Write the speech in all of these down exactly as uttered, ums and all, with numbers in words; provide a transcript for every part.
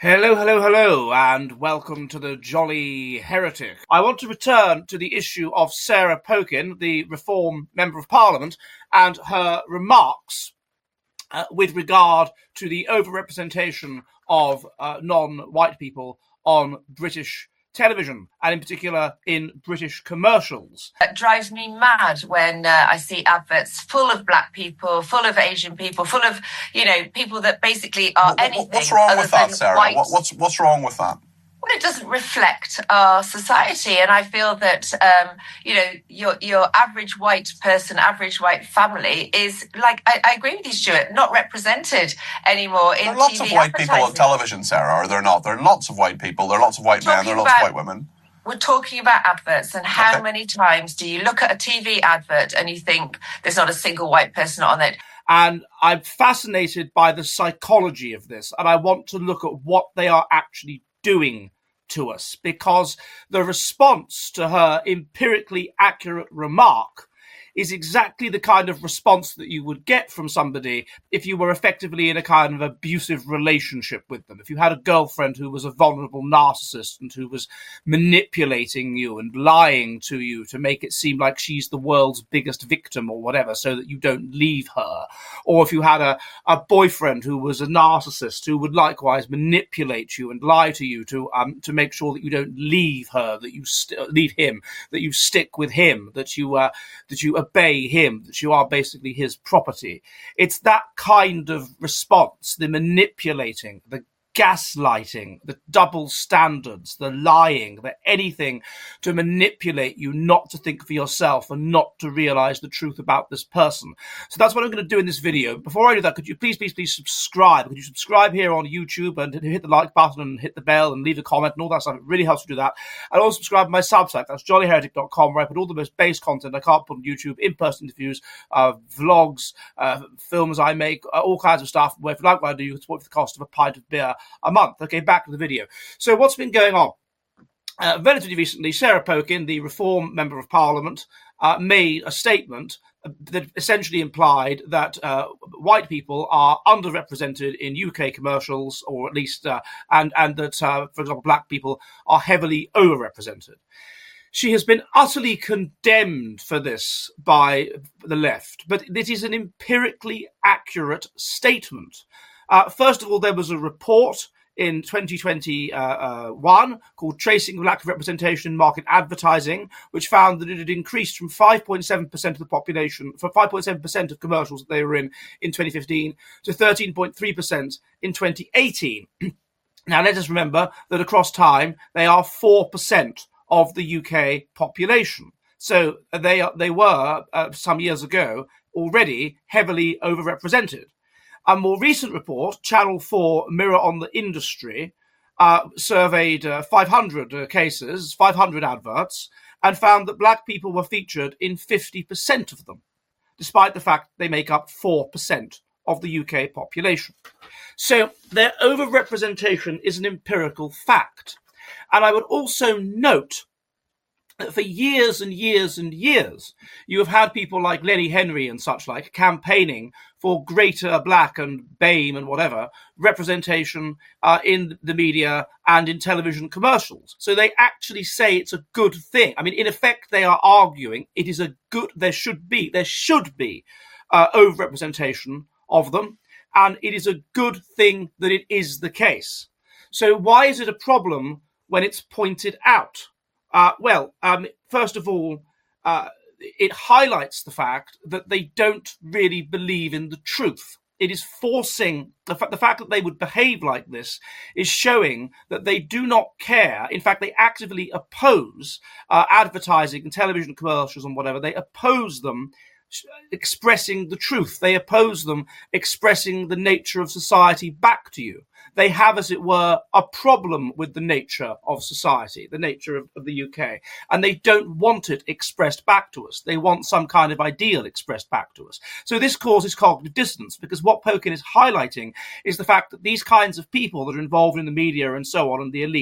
Hello, hello, hello, and welcome to the Jolly Heretic. I want to return to the issue of Sarah Pokin, the Reform Member of Parliament, and her remarks uh, with regard to the overrepresentation of uh, non-white people on British television, and in particular in British commercials. It drives me mad when uh, I see adverts full of black people, full of Asian people, full of, you know, people that basically are what, anything. What's wrong with that, Sarah? White. What, what's what's wrong with that? Well, it doesn't reflect our society, and I feel that um, you know your your average white person, average white family is like I, I agree with you, Stuart, not represented anymore in there are lots T V of white people on television, Sarah, are there not? There are lots of white people. There are lots of white men. There are lots about, of white women. We're talking about adverts, and how okay. many times do you look at a T V advert and you think there's not a single white person on it? And I'm fascinated by the psychology of this, and I want to look at what they are actually doing to us, because the response to her empirically accurate remark is exactly the kind of response that you would get from somebody if you were effectively in a kind of abusive relationship with them. If you had a girlfriend who was a vulnerable narcissist and who was manipulating you and lying to you to make it seem like she's the world's biggest victim or whatever, so that you don't leave her. Or if you had a, a boyfriend who was a narcissist who would likewise manipulate you and lie to you to um to make sure that you don't leave her, that you st- leave him, that you stick with him, that you uh, that you obey him, that you are basically his property. It's that kind of response, the manipulating, the gaslighting, the double standards, the lying, the anything to manipulate you not to think for yourself and not to realize the truth about this person. So that's what I'm going to do in this video. Before I do that, could you please, please, please subscribe? Could you subscribe here on YouTube and hit the like button and hit the bell and leave a comment and all that stuff? It really helps to do that. And also subscribe to my Substack. That's jolly heretic dot com, where I put all the most base content I can't put on YouTube, in-person interviews, uh, vlogs, uh, films I make, uh, all kinds of stuff. Where if you like what I do, you can support for the cost of a pint of beer a month. Okay, back to the video. So what's been going on? Uh, relatively recently, Sarah Pokin, the Reform Member of Parliament, uh, made a statement that essentially implied that uh, white people are underrepresented in U K commercials, or at least, uh, and, and that, uh, for example, black people are heavily overrepresented. She has been utterly condemned for this by the left, but it is an empirically accurate statement. Uh, first of all, there was a report in twenty twenty-one called Tracing Lack of Representation in Market Advertising, which found that it had increased from five point seven percent of the population, from five point seven percent of commercials that they were in in twenty fifteen to thirteen point three percent in twenty eighteen. Now, let us remember that across time, they are four percent of the U K population. So they, they were, uh, some years ago, already heavily overrepresented. A more recent report, Channel four Mirror on the Industry, uh, surveyed uh, five hundred uh, cases, five hundred adverts, and found that black people were featured in fifty percent of them, despite the fact they make up four percent of the U K population. So their overrepresentation is an empirical fact. And I would also note that for years and years and years, you have had people like Lenny Henry and such like campaigning for greater black and B A M E and whatever representation uh, in the media and in television commercials. So they actually say it's a good thing. I mean, in effect, they are arguing it is a good, there should be, there should be uh, overrepresentation of them. And it is a good thing that it is the case. So why is it a problem when it's pointed out? Uh, well, um, first of all, uh, it highlights the fact that they don't really believe in the truth. It is forcing, the, fa- the fact that they would behave like this is showing that they do not care. In fact, they actively oppose uh, advertising and television commercials and whatever. They oppose them expressing the truth. They oppose them expressing the nature of society back to you. They have, as it were, a problem with the nature of society, the nature of, of the U K, and they don't want it expressed back to us. They want some kind of ideal expressed back to us. So this causes cognitive dissonance, because what Pokin is highlighting is the fact that these kinds of people that are involved in the media and so on, and the elite,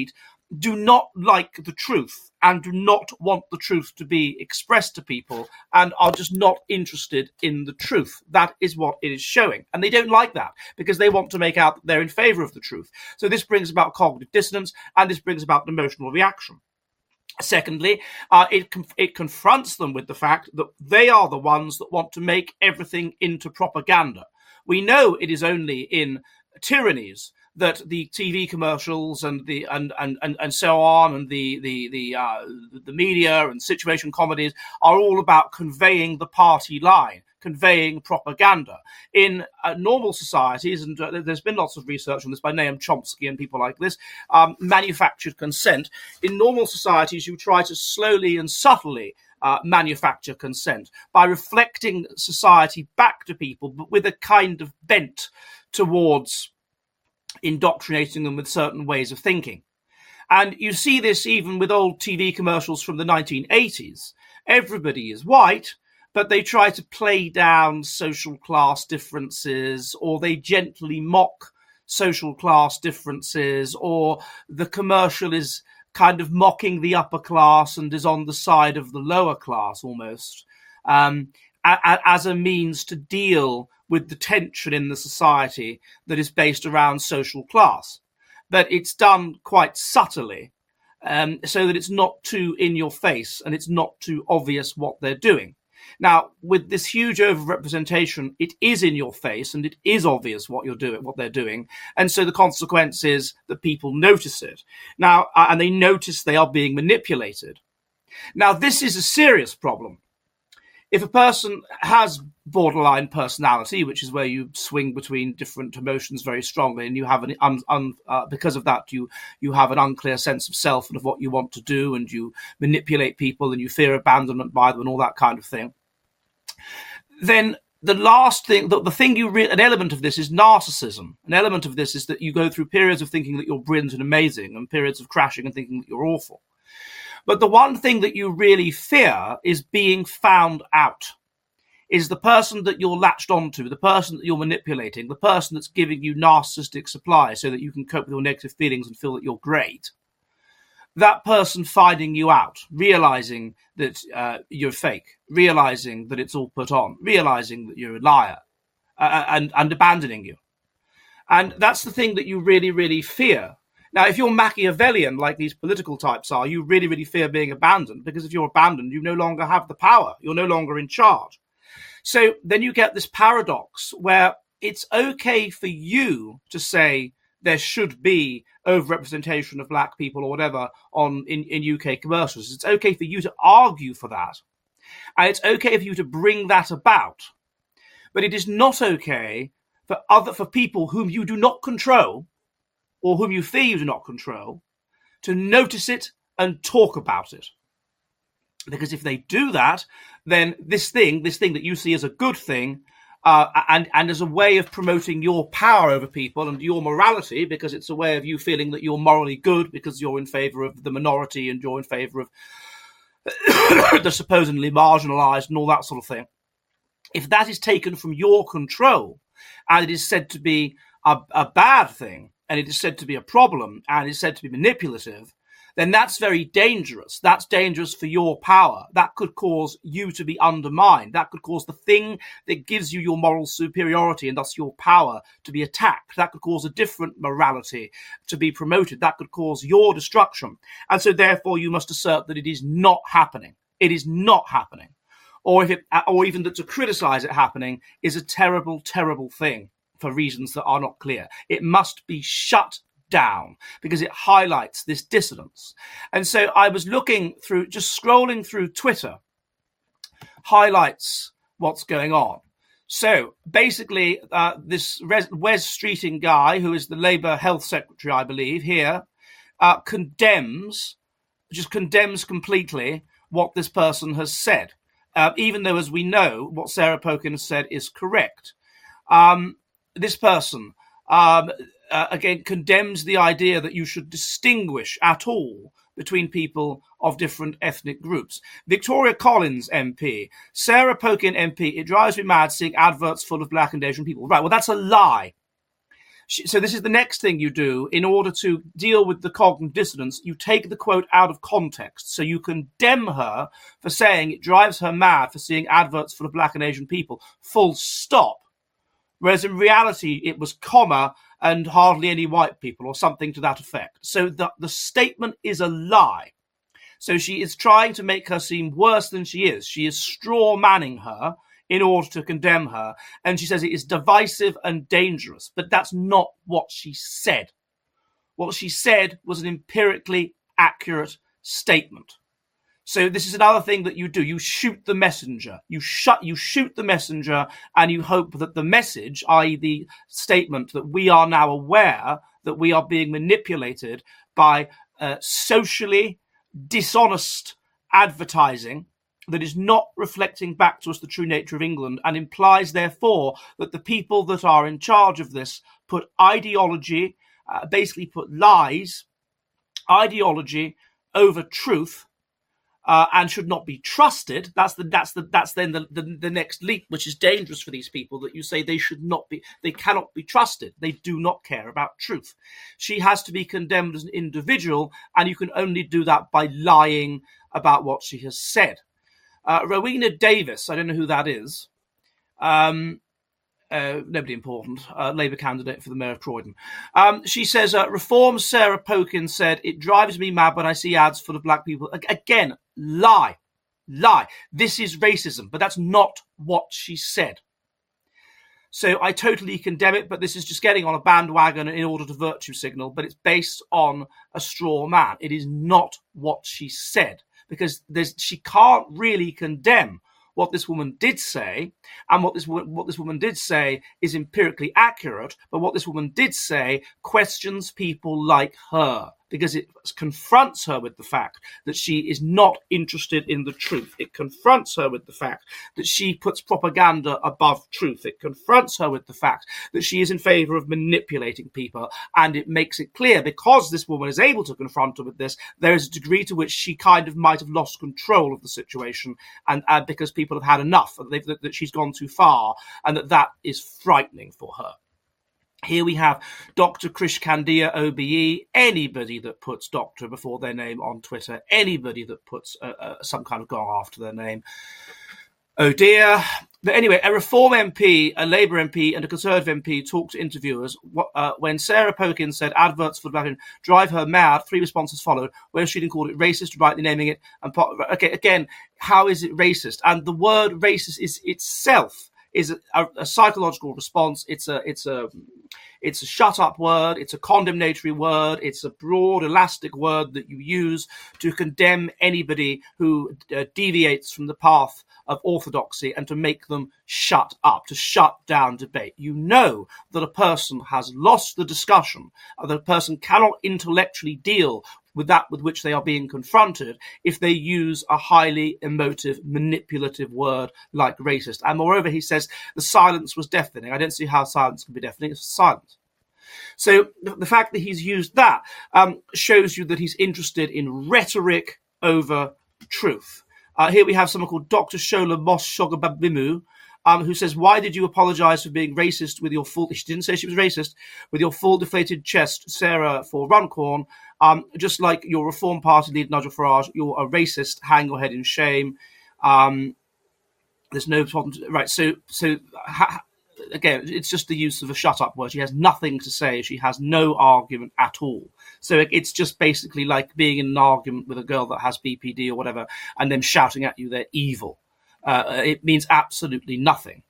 do not like the truth and do not want the truth to be expressed to people and are just not interested in the truth. That is what it is showing. And they don't like that because they want to make out that they're in favor of the truth. So this brings about cognitive dissonance, and this brings about an emotional reaction. Secondly, uh, it it confronts them with the fact that they are the ones that want to make everything into propaganda. We know it is only in tyrannies that the T V commercials and the and and and, and so on, and the the the uh, the media and situation comedies are all about conveying the party line, conveying propaganda. In uh, normal societies, and uh, there's been lots of research on this by Noam Chomsky and people like this, um, manufactured consent. In normal societies, you try to slowly and subtly uh, manufacture consent by reflecting society back to people, but with a kind of bent towards indoctrinating them with certain ways of thinking. And you see this even with old T V commercials from the nineteen eighties. Everybody is white, but they try to play down social class differences, or they gently mock social class differences, or the commercial is kind of mocking the upper class and is on the side of the lower class almost, um, a- a- as a means to deal with the tension in the society that is based around social class. But it's done quite subtly, um, so that it's not too in your face and it's not too obvious what they're doing. Now, with this huge overrepresentation, it is in your face and it is obvious what you're doing, what they're doing. And so the consequence is that people notice it. Now, uh, and they notice they are being manipulated. Now, this is a serious problem. If a person has borderline personality, which is where you swing between different emotions very strongly, and you have an un, un, uh, because of that, you you have an unclear sense of self and of what you want to do, and you manipulate people, and you fear abandonment by them, and all that kind of thing. Then the last thing, the, the thing you re- an element of this is narcissism. An element of this is that you go through periods of thinking that you're brilliant and amazing, and periods of crashing and thinking that you're awful. But the one thing that you really fear is being found out, is the person that you're latched onto, the person that you're manipulating, the person that's giving you narcissistic supply so that you can cope with your negative feelings and feel that you're great. That person finding you out, realizing that uh, you're fake, realizing that it's all put on, realizing that you're a liar, uh, and, and abandoning you. And that's the thing that you really, really fear. Now, if you're Machiavellian, like these political types are, you really, really fear being abandoned, because if you're abandoned, you no longer have the power. You're no longer in charge. So then you get this paradox where it's okay for you to say there should be overrepresentation of black people or whatever on in, in U K commercials. It's okay for you to argue for that. And it's okay for you to bring that about. But it is not okay for other for people whom you do not control, or whom you fear you do not control, to notice it and talk about it. Because if they do that, then this thing, this thing that you see as a good thing, uh, and, and as a way of promoting your power over people and your morality, because it's a way of you feeling that you're morally good because you're in favor of the minority and you're in favor of the supposedly marginalized and all that sort of thing. If that is taken from your control and it is said to be a, a bad thing, and it is said to be a problem, and is said to be manipulative, then that's very dangerous. That's dangerous for your power. That could cause you to be undermined. That could cause the thing that gives you your moral superiority and thus your power to be attacked. That could cause a different morality to be promoted. That could cause your destruction. And so therefore you must assert that it is not happening. It is not happening. Or if it, or even that to criticize it happening is a terrible, terrible thing for reasons that are not clear. It must be shut down because it highlights this dissonance. And so I was looking through, just scrolling through Twitter, highlights what's going on. So basically, uh, this Wes Streeting guy, who is the Labour Health Secretary, I believe, here, uh, condemns, just condemns completely what this person has said, uh, even though, as we know, what Sarah Pokin has said is correct. Um, This person, um, uh, again, condemns the idea that you should distinguish at all between people of different ethnic groups. Victoria Collins M P, Sarah Pokin M P, it drives me mad seeing adverts full of black and Asian people. Right, well, that's a lie. She, so this is the next thing you do in order to deal with the cognitive dissonance. You take the quote out of context. So you condemn her for saying it drives her mad for seeing adverts full of black and Asian people, full stop. Whereas in reality, it was comma and hardly any white people or something to that effect. So the, the statement is a lie. So she is trying to make her seem worse than she is. She is straw manning her in order to condemn her. And she says it is divisive and dangerous. But that's not what she said. What she said was an empirically accurate statement. So this is another thing that you do. You shoot the messenger. You shut. You shoot the messenger, and you hope that the message, that is the statement that we are now aware that we are being manipulated by uh, socially dishonest advertising that is not reflecting back to us the true nature of England, and implies, therefore, that the people that are in charge of this put ideology, uh, basically put lies, ideology over truth. Uh, and should not be trusted. That's the that's the that's then the, the the next leap, which is dangerous for these people. That you say they should not be, they cannot be trusted. They do not care about truth. She has to be condemned as an individual, and you can only do that by lying about what she has said. Uh, Rowena Davis, I don't know who that is. Um, Uh, nobody important, uh, Labour candidate for the mayor of Croydon. Um, she says, uh, Reform Sarah Pokin said, it drives me mad when I see ads full of black people. A- again, lie, lie. This is racism, but that's not what she said. So I totally condemn it, but this is just getting on a bandwagon in order to virtue signal, but it's based on a straw man. It is not what she said, because there's, she can't really condemn what this woman did say, and what this what this woman did say is empirically accurate, but what this woman did say questions people like her, because it confronts her with the fact that she is not interested in the truth. It confronts her with the fact that she puts propaganda above truth. It confronts her with the fact that she is in favour of manipulating people, and it makes it clear, because this woman is able to confront her with this, there is a degree to which she kind of might have lost control of the situation, and uh, because people have had enough, that, that, that she's gone too far, and that that is frightening for her. Here we have Doctor Krish Kandiah, O B E, anybody that puts doctor before their name on Twitter, anybody that puts uh, uh, some kind of gar after their name. Oh dear. But anyway, a Reform M P, a Labour M P and a Conservative M P talked to interviewers uh, when Sarah Pokin said adverts for black drive her mad. Three responses followed, where Sheehan called it racist, rightly naming it. And okay, again, how is it racist? And the word racist is itself is a, a, a psychological response. It's a it's a it's a shut up word. It's a condemnatory word. It's a broad, elastic word that you use to condemn anybody who uh, deviates from the path of orthodoxy, and to make them shut up, to shut down debate. You know that a person has lost the discussion, that a person cannot intellectually deal with that with which they are being confronted if they use a highly emotive, manipulative word like racist. And moreover, he says the silence was deafening. I don't see how silence can be deafening. It's silence. So the fact that he's used that um, shows you that he's interested in rhetoric over truth. Uh, here we have someone called Doctor Shola Moshogababimu, um, who says, why did you apologise for being racist with your full... She didn't say she was racist. With your full deflated chest, Sarah, for Runcorn. Um, just like your Reform Party leader, Nigel Farage, you're a racist. Hang your head in shame. Um, there's no problem. To, right, so... so ha, again, it's just the use of a shut-up word. She has nothing to say. She has no argument at all. So it's just basically like being in an argument with a girl that has B P D or whatever, and then shouting at you they're evil. Uh, it means absolutely nothing.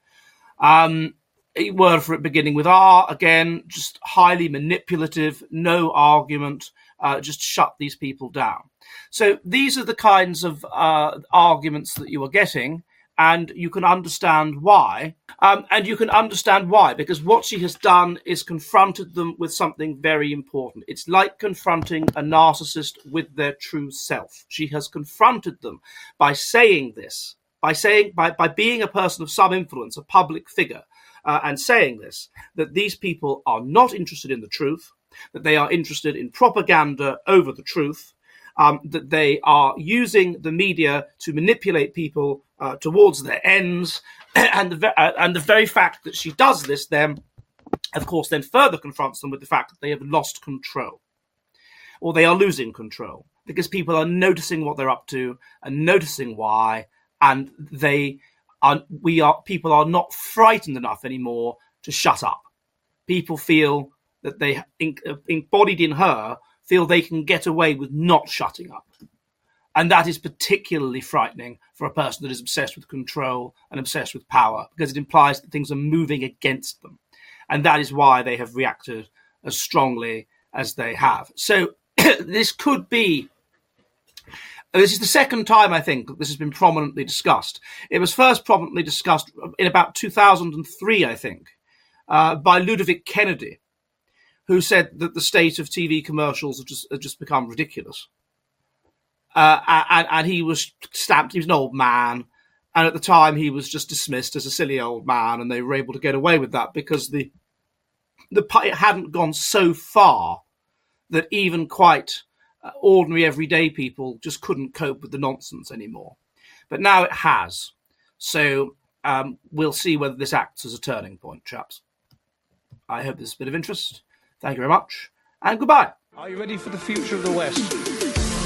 Um, a word for it beginning with R, again, just highly manipulative, no argument, uh, just shut these people down. So these are the kinds of uh, arguments that you are getting. And you can understand why. Um, and you can understand why, because what she has done is confronted them with something very important. It's like confronting a narcissist with their true self. She has confronted them by saying this, by saying, by, by being a person of some influence, a public figure, uh, and saying this, that these people are not interested in the truth, that they are interested in propaganda over the truth, um, that they are using the media to manipulate people Uh, towards their ends, and the, uh, and the very fact that she does this then of course, then further confronts them with the fact that they have lost control, or they are losing control, because people are noticing what they're up to and noticing why, and they are, we are, people are not frightened enough anymore to shut up. People feel that they, embodied in her, feel they can get away with not shutting up. And that is particularly frightening for a person that is obsessed with control and obsessed with power, because it implies that things are moving against them. And that is why they have reacted as strongly as they have. So this could be, this is the second time, I think, that this has been prominently discussed. It was first prominently discussed in about two thousand three, I think, uh, by Ludovic Kennedy, who said that the state of T V commercials have just, have just become ridiculous. Uh, and, and he was stamped, he was an old man, and at the time he was just dismissed as a silly old man, and they were able to get away with that because the the it hadn't gone so far that even quite uh, ordinary everyday people just couldn't cope with the nonsense anymore. But now it has. So um, we'll see whether this acts as a turning point, chaps. I hope this is a bit of interest. Thank you very much, and goodbye. Are you ready for the future of the West?